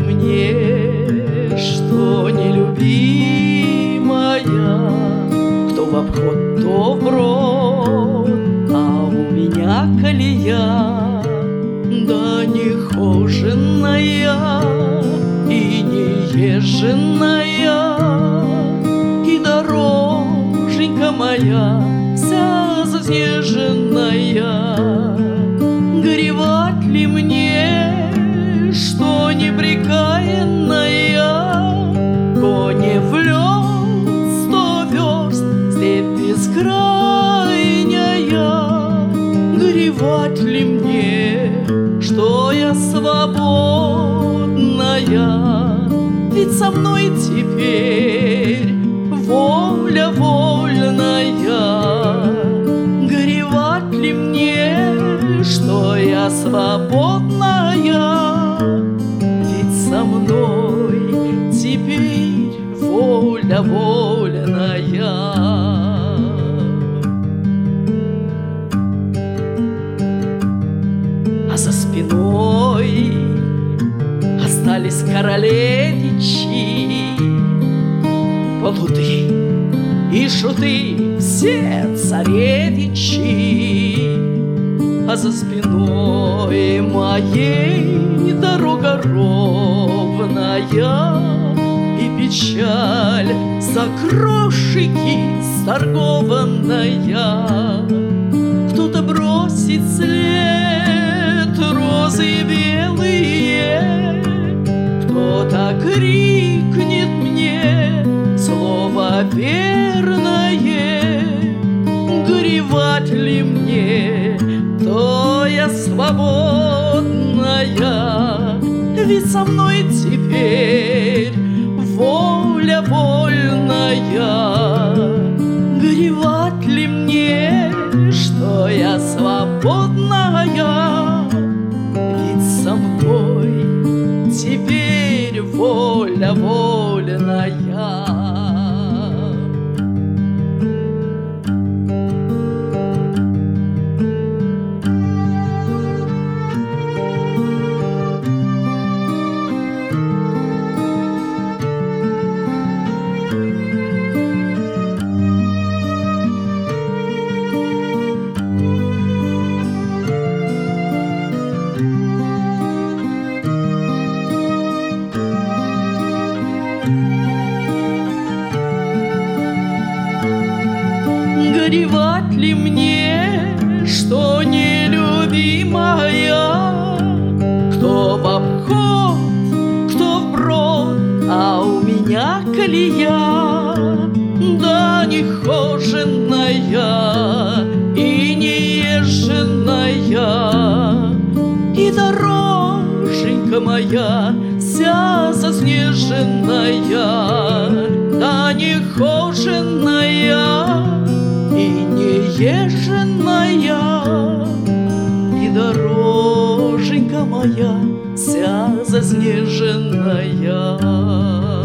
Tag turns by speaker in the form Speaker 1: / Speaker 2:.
Speaker 1: мне, что нелюбимая, кто в обход, то вброд, а у меня колея, да нехоженная и неезженная, и дороженька моя вся заснеженная. Горевать ли мне, что непрекаянная, коне в лед 100 верст, степь бескрайняя? Горевать ли мне, что я свободная, ведь со мной теперь воля вольная? Горевать ли мне, что я свободная, ведь со мной теперь воля вольная? А за спиной остались королевичи, плуты и шуты, все царевичи. А за спиной моей дорога ровная, и печаль за грошики сторгованная. Кто-то бросит след розы белые, кто-то крикнет мне слово верное. Горевать ли мне, то я свободная, ведь со мной теперь воля вольная? Горевать ли мне, что я свободная, ведь со мной теперь воля вольная? Горевать ли мне, что нелюбимая, кто в обход, кто вброд, а у меня колея, да нехоженная и неезженная, и дороженька моя вся заснеженная, да нехоженная и неезженная, и дороженька моя вся заснеженная.